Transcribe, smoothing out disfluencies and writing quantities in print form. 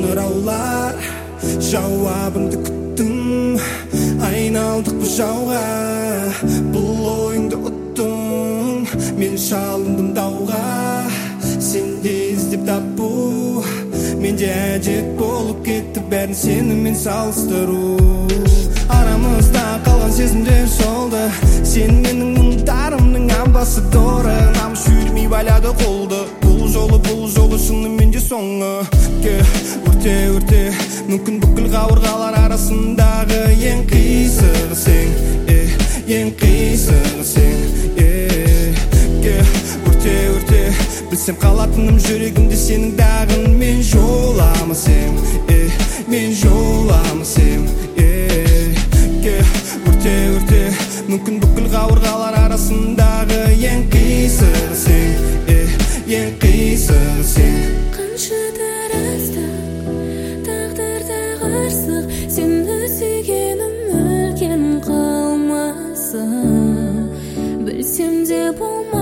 сұраулар, жауабыңды күттім. Айналдық бұл жауға, бұл ойыңды ұттым. Мен шалындым дауға, сенде іздеп тапу. Менде әдет болып кетті бәрін сенімен салыстыру. Арамызда қалған сезімдер солды, сен менің мұңдарымның амбассадоры. Намыс жүрмей байлады қолды, бұл жолы шынымен де соңы. Өрте, мүмкін бүкіл қабырғалар арасындағы ең қисығы сен, ең қисығы сен. Өрте, білсем қалатыным жүрегімде сенің дағын. Мен жоламасем, мен жоламасем. Өрте, мүмкін бүкіл қабырғалар арасындағы ең қисығы сен, ең қисығы сен. Қанша тараздық, тағдырда қарсық, сені сүйгенім өлген қалмасын. Білсем де болмас